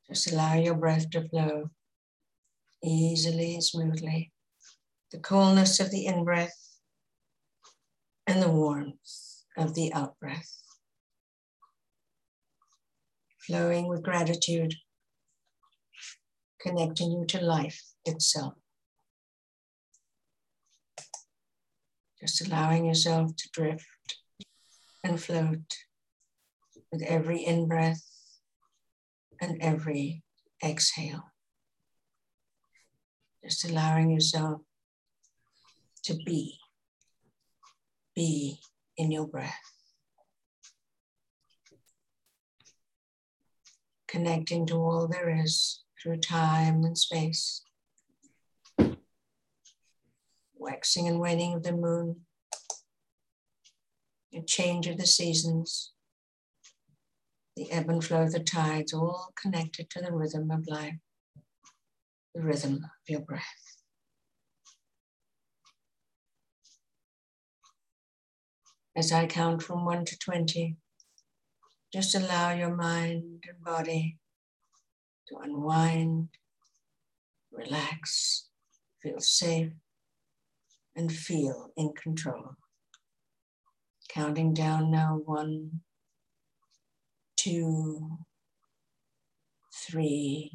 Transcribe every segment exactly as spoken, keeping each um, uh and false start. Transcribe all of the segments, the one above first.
Just allow your breath to flow easily and smoothly. The coolness of the in-breath and the warmth of the out-breath. Flowing with gratitude, connecting you to life itself. Just allowing yourself to drift and float with every in-breath and every exhale. Just allowing yourself to be, be in your breath. Connecting to all there is through time and space. Waxing and waning of the moon, the change of the seasons, the ebb and flow of the tides, all connected to the rhythm of life, the rhythm of your breath. As I count from one to twenty, just allow your mind and body to unwind, relax, feel safe, and feel in control. Counting down now, one, two, three,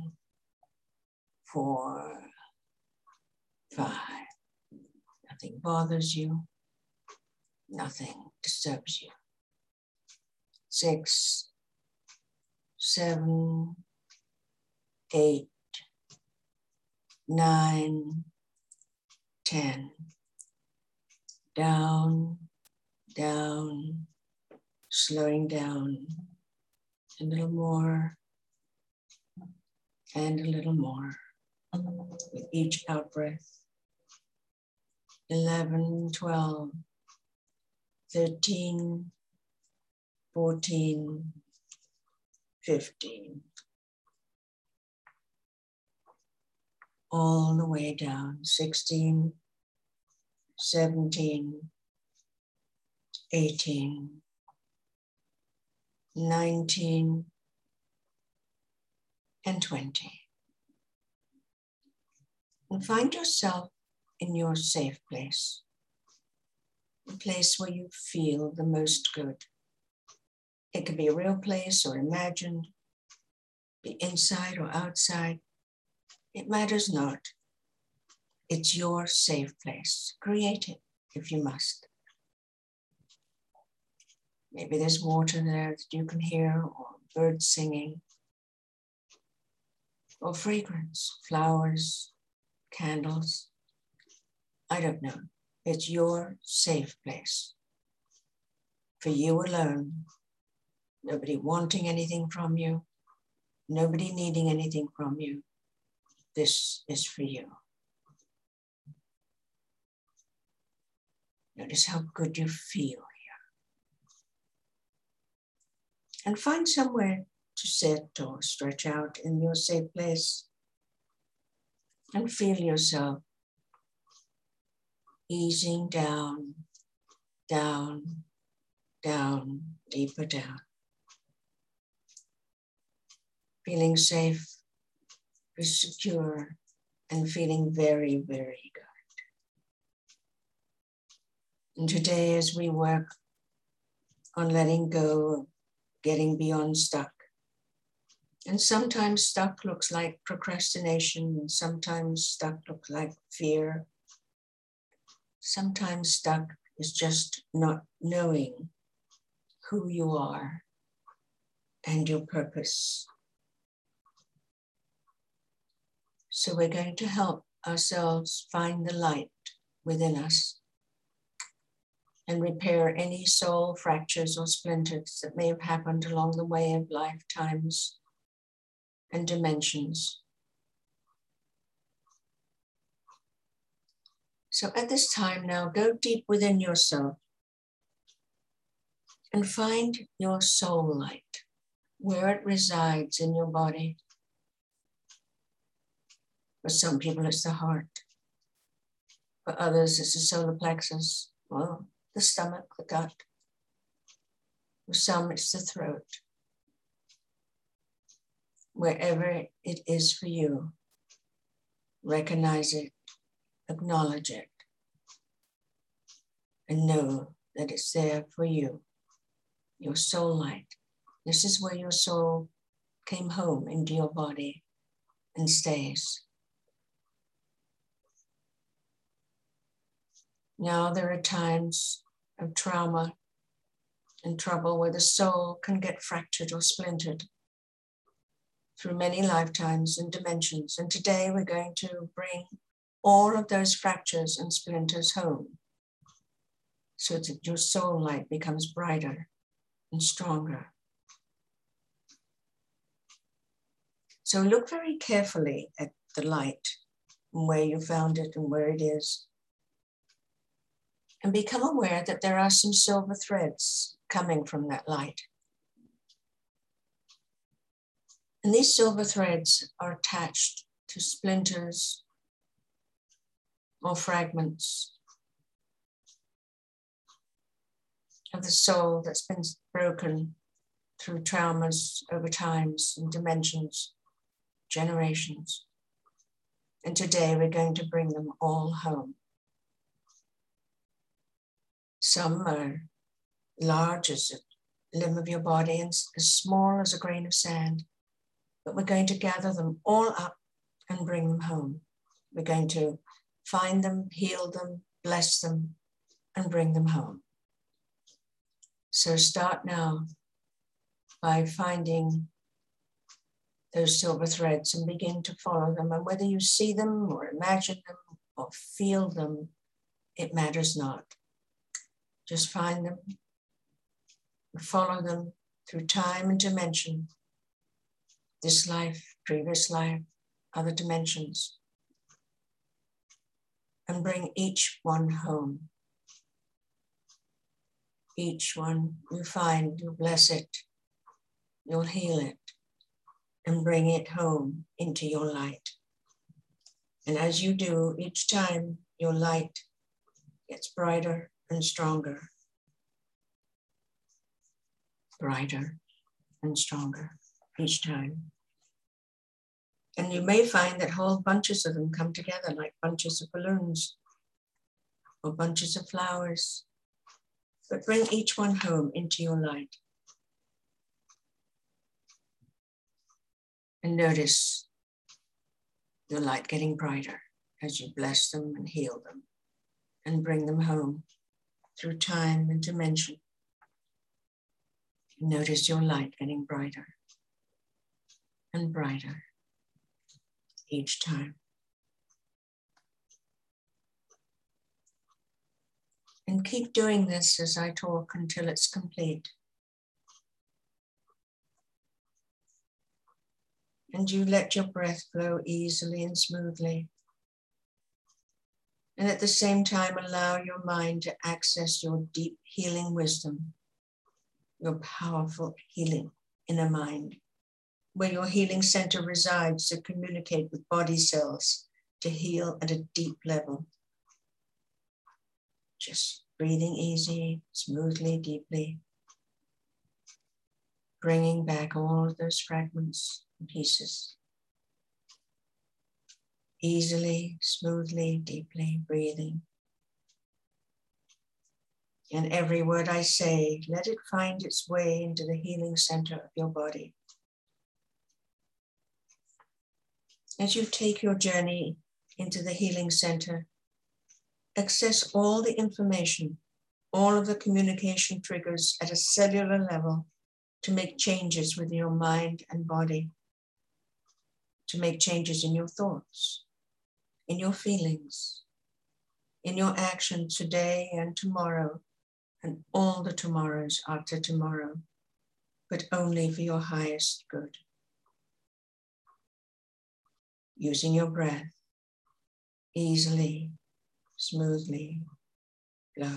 four, five. Nothing bothers you. Nothing disturbs you. Six, seven, eight, nine, ten. Down, down, slowing down. A little more and a little more with each out breath. eleven, twelve, thirteen, fourteen, fifteen. All the way down. sixteen, seventeen, eighteen, nineteen, and twenty. And find yourself in your safe place, the place where you feel the most good. It could be a real place or imagined, be inside or outside. It matters not. It's your safe place. Create it if you must. Maybe there's water there that you can hear, or birds singing, or fragrance, flowers, candles. I don't know. It's your safe place. For you alone. Nobody wanting anything from you. Nobody needing anything from you. This is for you. Notice how good you feel here. And find somewhere to sit or stretch out in your safe place. And feel yourself easing down, down, down, deeper down. Feeling safe, secure, and feeling very, very good. And today, as we work on letting go, getting beyond stuck, and sometimes stuck looks like procrastination, and sometimes stuck looks like fear. Sometimes stuck is just not knowing who you are and your purpose. So we're going to help ourselves find the light within us and repair any soul fractures or splinters that may have happened along the way of lifetimes and dimensions. So at this time now, go deep within yourself and find your soul light, where it resides in your body. For some people, it's the heart. For others, it's the solar plexus, well, the stomach, the gut. For some, it's the throat. wherever it is for you, recognize it, acknowledge it, and know that it's there for you, your soul light. This is where your soul came home into your body and stays. Now there are times of trauma and trouble where the soul can get fractured or splintered through many lifetimes and dimensions. And today we're going to bring all of those fractures and splinters home so that your soul light becomes brighter and stronger. So look very carefully at the light and where you found it and where it is. And become aware that there are some silver threads coming from that light. And these silver threads are attached to splinters or fragments of the soul that's been broken through traumas over times and dimensions, generations. And today we're going to bring them all home. Some are large as a limb of your body and as small as a grain of sand. But we're going to gather them all up and bring them home. We're going to find them, heal them, bless them, and bring them home. So start now by finding those silver threads and begin to follow them. And whether you see them or imagine them or feel them, it matters not. Just find them and follow them through time and dimension. This life, previous life, other dimensions. And bring each one home. Each one you find, you bless it, you'll heal it, and bring it home into your light. And as you do, each time your light gets brighter and stronger. Brighter and stronger each time. And you may find that whole bunches of them come together like bunches of balloons or bunches of flowers. But bring each one home into your light. And notice your light getting brighter as you bless them and heal them and bring them home through time and dimension. Notice your light getting brighter and brighter each time. And keep doing this as I talk until it's complete. And you let your breath flow easily and smoothly. And at the same time, allow your mind to access your deep healing wisdom, your powerful healing inner mind, where your healing center resides to communicate with body cells to heal at a deep level. Just breathing easy, smoothly, deeply, bringing back all of those fragments and pieces. Easily, smoothly, deeply breathing. And every word I say, let it find its way into the healing center of your body. As you take your journey into the healing center, access all the information, all of the communication triggers at a cellular level to make changes with your mind and body, to make changes in your thoughts, in your feelings, in your actions today and tomorrow, and all the tomorrows after tomorrow, but only for your highest good. Using your breath, easily, smoothly blowing.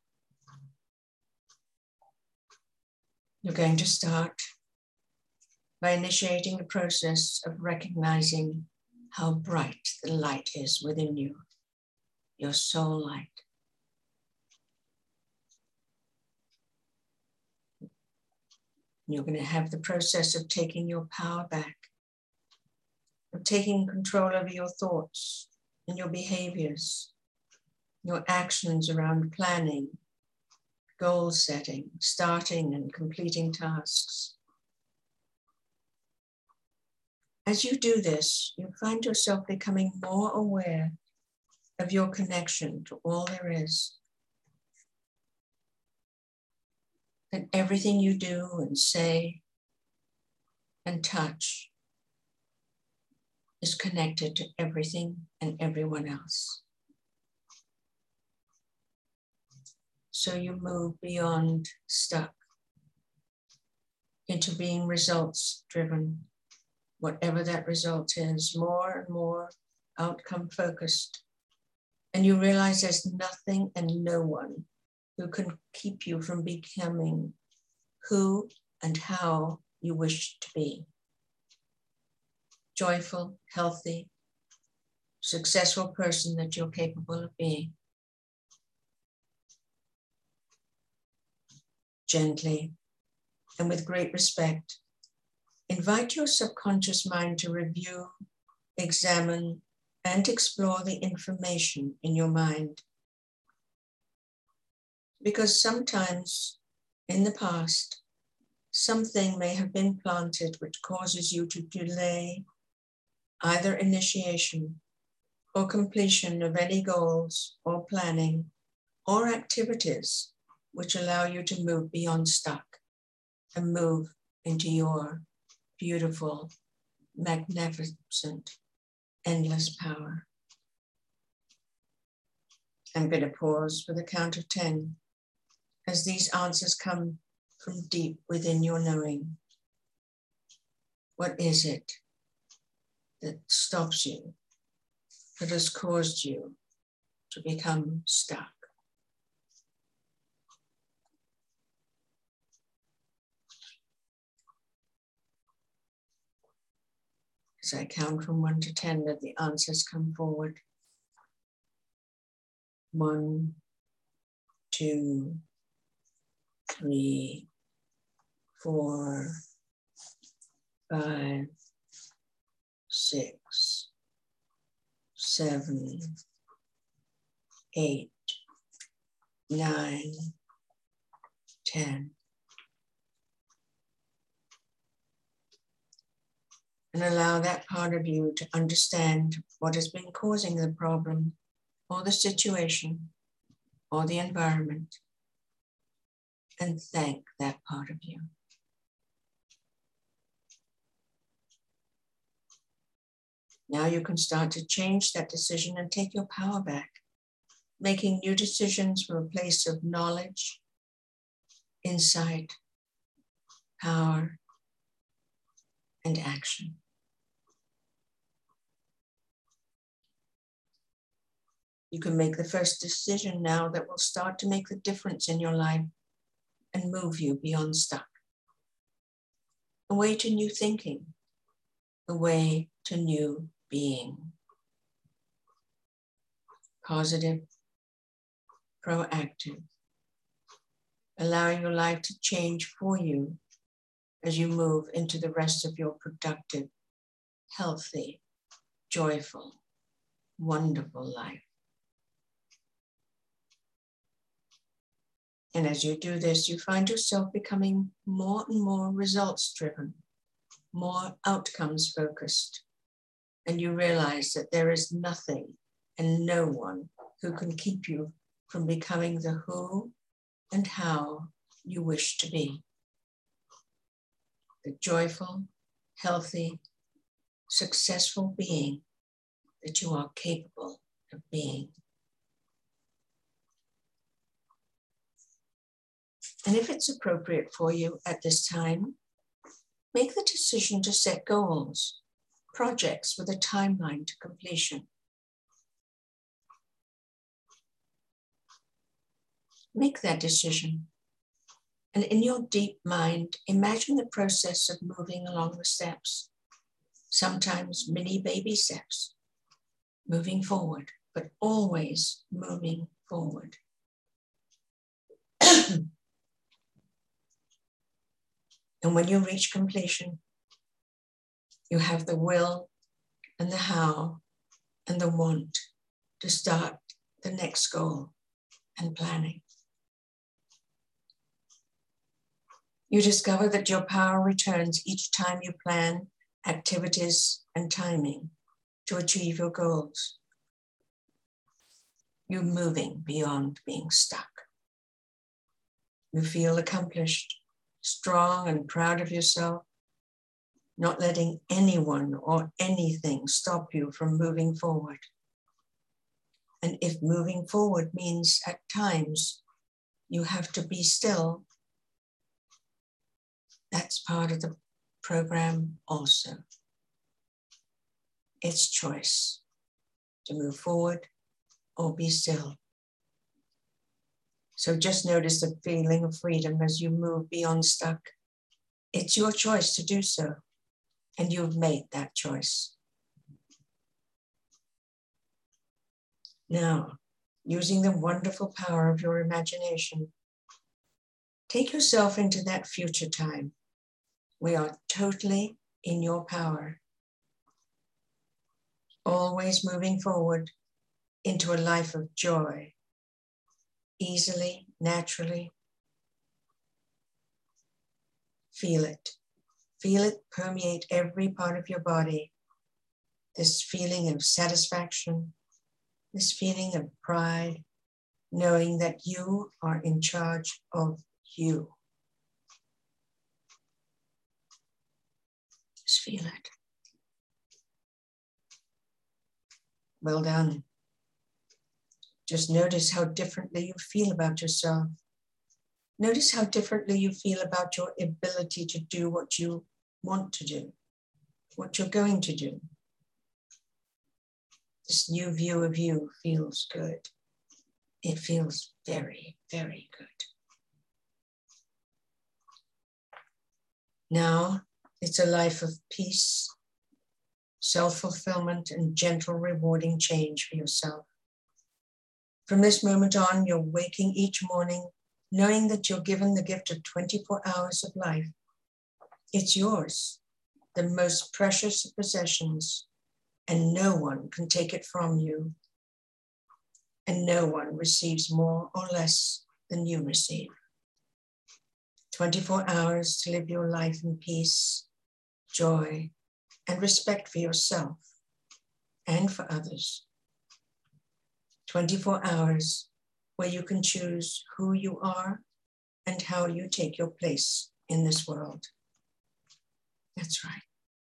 You're going to start by initiating the process of recognizing how bright the light is within you, your soul light. You're going to have the process of taking your power back taking control over your thoughts and your behaviors, your actions around planning, goal setting, starting and completing tasks. As you do this, you find yourself becoming more aware of your connection to all there is. That everything you do and say and touch is connected to everything and everyone else. So you move beyond stuck into being results driven, whatever that result is, more and more outcome focused. And you realize there's nothing and no one who can keep you from becoming who and how you wish to be. Joyful, healthy, successful person that you're capable of being. Gently and with great respect, invite your subconscious mind to review, examine, and explore the information in your mind. Because sometimes in the past, something may have been planted which causes you to delay either initiation or completion of any goals or planning or activities which allow you to move beyond stuck and move into your beautiful, magnificent, endless power. I'm going to pause for the count of ten as these answers come from deep within your knowing. What is it that stops you, that has caused you to become stuck? As I count from one to ten, let the answers come forward. One, two, three, four, five, six, seven, eight, nine, ten. And allow that part of you to understand what has been causing the problem or the situation or the environment, and thank that part of you. Now you can start to change that decision and take your power back, making new decisions from a place of knowledge, insight, power, and action. You can make the first decision now that will start to make the difference in your life and move you beyond stuck. A way to new thinking, a way to new being. Positive, proactive, allowing your life to change for you as you move into the rest of your productive, healthy, joyful, wonderful life. And as you do this, you find yourself becoming more and more results driven, more outcomes focused. And you realize that there is nothing and no one who can keep you from becoming the who and how you wish to be. The joyful, healthy, successful being that you are capable of being. And if it's appropriate for you at this time, make the decision to set goals, projects with a timeline to completion. Make that decision. And in your deep mind, imagine the process of moving along the steps, sometimes mini baby steps, moving forward, but always moving forward. And when you reach completion, you have the will and the how and the want to start the next goal and planning. You discover that your power returns each time you plan activities and timing to achieve your goals. You're moving beyond being stuck. You feel accomplished, strong and proud of yourself, not letting anyone or anything stop you from moving forward. And if moving forward means at times you have to be still, that's part of the program also. It's choice to move forward or be still. So just notice the feeling of freedom as you move beyond stuck. It's your choice to do so, and you've made that choice. Now, using the wonderful power of your imagination, take yourself into that future time. We are totally in your power. Always moving forward into a life of joy, easily, naturally. Feel it. Feel it permeate every part of your body. This feeling of satisfaction, this feeling of pride, knowing that you are in charge of you. Just feel it. Well done. Just notice how differently you feel about yourself. Notice how differently you feel about your ability to do what you want to do, what you're going to do. This new view of you feels good. It feels very, very good. Now it's a life of peace, self-fulfillment, and gentle, rewarding change for yourself. From this moment on, you're waking each morning knowing that you're given the gift of twenty-four hours of life. It's yours, the most precious of possessions, and no one can take it from you. And no one receives more or less than you receive. twenty-four hours to live your life in peace, joy, and respect for yourself and for others. twenty-four hours where you can choose who you are and how you take your place in this world. That's right.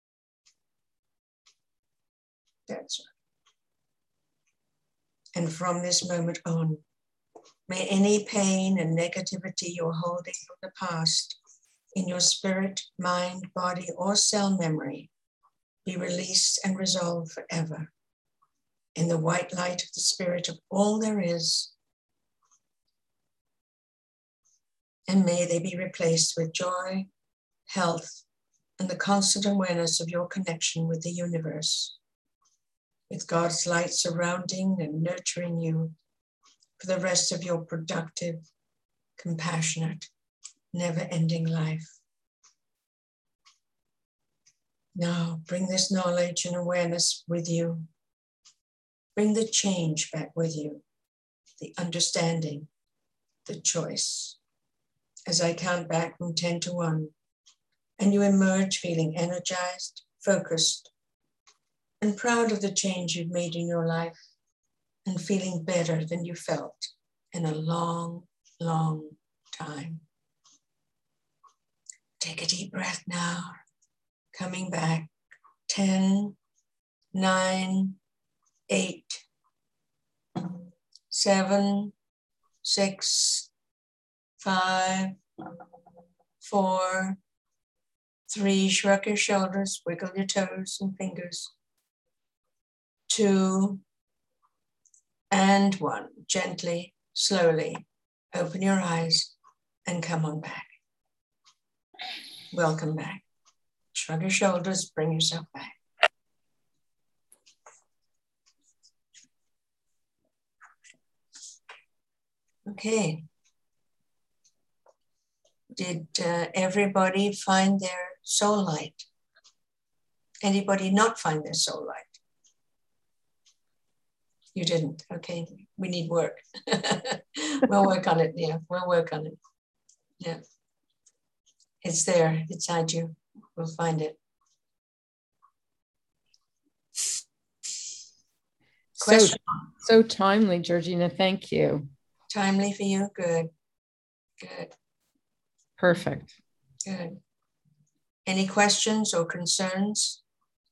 That's right. And from this moment on, may any pain and negativity you're holding from the past in your spirit, mind, body, or cell memory be released and resolved forever in the white light of the spirit of all there is. And may they be replaced with joy, health, and the constant awareness of your connection with the universe, with God's light surrounding and nurturing you for the rest of your productive, compassionate, never-ending life. Now, bring this knowledge and awareness with you. Bring the change back with you, the understanding, the choice. As I count back from ten to one, and you emerge feeling energized, focused, and proud of the change you've made in your life, and feeling better than you felt in a long, long time. Take a deep breath now, coming back. ten, nine, eight, seven, six, five, four, three, shrug your shoulders, wiggle your toes and fingers, two, and one. Gently, slowly, open your eyes and come on back. Welcome back. Shrug your shoulders, bring yourself back. Okay. Did uh, everybody find their soul light? Anybody not find their soul light? You didn't. Okay. We need work. We'll work on it. Yeah, we'll work on it. Yeah. It's there inside you. We'll find it. Question? So, so timely, Georgina. Thank you. Timely for you? Good. Good. Perfect. Good. Any questions or concerns?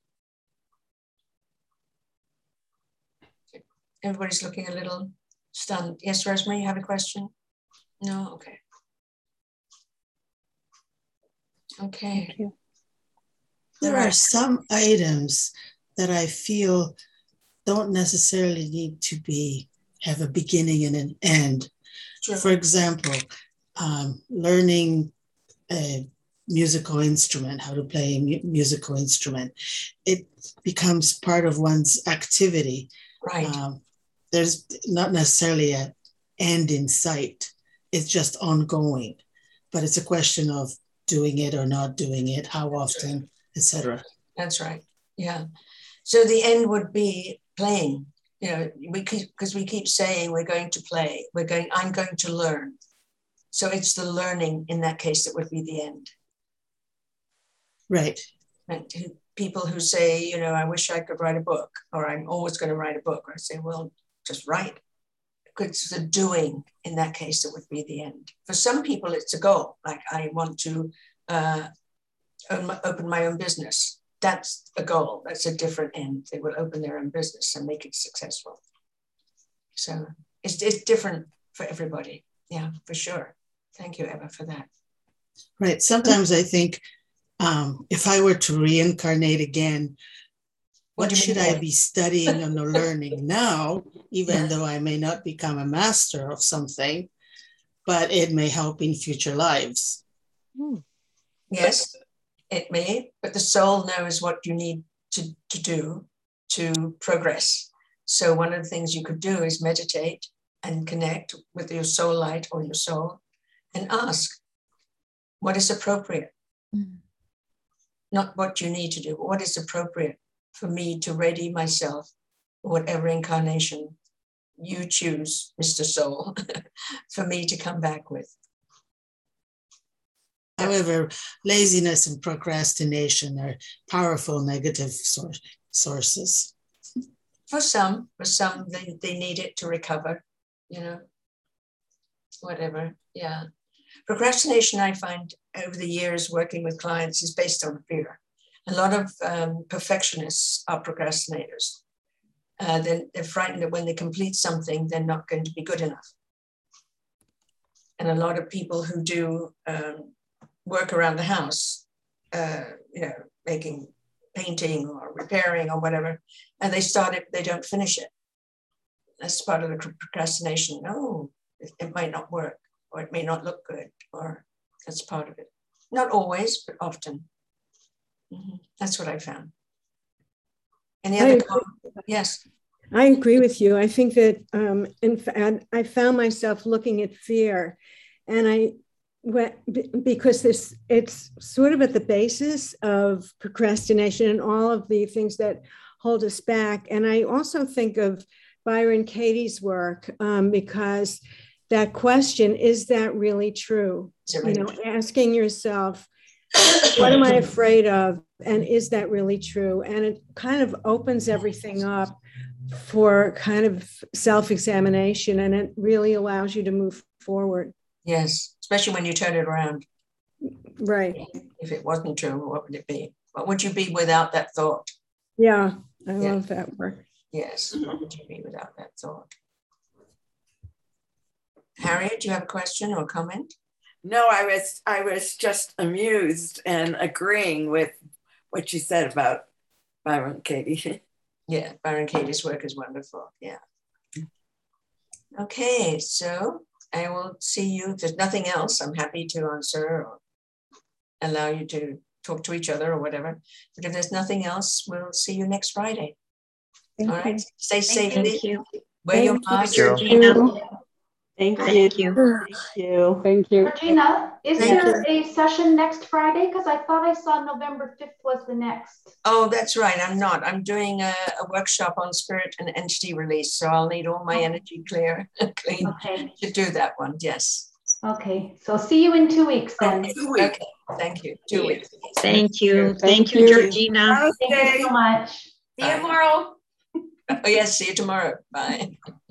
Everybody's looking a little stunned. Yes, Rosemary, you have a question? No? Okay. Okay. Thank you. There are some items that I feel don't necessarily need to be have a beginning and an end. Sure. For example, um, learning a musical instrument, how to play a mu- musical instrument, it becomes part of one's activity. Right. Um, there's not necessarily an end in sight. It's just ongoing, but it's a question of doing it or not doing it, how often, et cetera. That's right. Yeah. So the end would be playing. You know, we keep because we keep saying we're going to play. We're going. I'm going to learn. So it's the learning in that case that would be the end. Right. And who, people who say, you know, I wish I could write a book, or I'm always going to write a book. Or I say, well, just write. It's the doing in that case that would be the end. For some people, it's a goal. Like I want to uh, open my own business. That's a goal. That's a different end. They will open their own business and make it successful. So it's, it's different for everybody. Yeah, for sure. Thank you, Eva, for that. Right. Sometimes I think um, if I were to reincarnate again, what, what should I be studying and learning now, even yeah. though I may not become a master of something, but it may help in future lives? Yes. It may, but the soul knows what you need to, to do to progress. So one of the things you could do is meditate and connect with your soul light or your soul and ask what is appropriate. Mm. Not what you need to do, but what is appropriate for me to ready myself for whatever incarnation you choose, Mister Soul, for me to come back with. However, laziness and procrastination are powerful negative source, sources. For some, for some, they, they need it to recover, you know, whatever, yeah. Procrastination, I find over the years working with clients, is based on fear. A lot of um, perfectionists are procrastinators. Uh, they're, they're frightened that when they complete something, they're not going to be good enough. And a lot of people who do um, work around the house, uh, you know, making painting or repairing or whatever, and they start it, they don't finish it. That's part of the procrastination. No, it, it might not work, or it may not look good, or that's part of it. Not always, but often. Mm-hmm. That's what I found. Any other comments? Yes. I agree with you. I think that, um, in fact, I found myself looking at fear, and I because this it's sort of at the basis of procrastination and all of the things that hold us back. And I also think of Byron Katie's work um, because that question, is that really true? You know, asking yourself, what am I afraid of? And is that really true? And it kind of opens everything up for kind of self-examination, and it really allows you to move forward. Yes, especially when you turn it around. Right. If it wasn't true, what would it be? What would you be without that thought? Yeah, I yeah. love that work. Yes, what would you be without that thought? Harriet, do you have a question or comment? No, I was I was just amused and agreeing with what you said about Byron Katie. Yeah, Byron Katie's work is wonderful. Yeah. Okay, so I will see you. If there's nothing else, I'm happy to answer or allow you to talk to each other or whatever. But if there's nothing else, we'll see you next Friday. Thank All right. you. Stay safe. Thank you. Wear your Thank mask. you. Thank, Thank you. you. Thank you. Thank you. Regina, is Thank there a session next Friday? Because I thought I saw November fifth was the next. Oh, that's right. I'm not. I'm doing a, a workshop on spirit and entity release. So I'll need all my Okay. energy clear, clean Okay. to do that one. Yes. Okay. So see you in two weeks then. Okay. Two weeks. Okay. Thank you. Two weeks. Thank you. Thank Thank you, you. Georgina. Thank you so much. See you tomorrow. Oh, yes. See you tomorrow. Bye.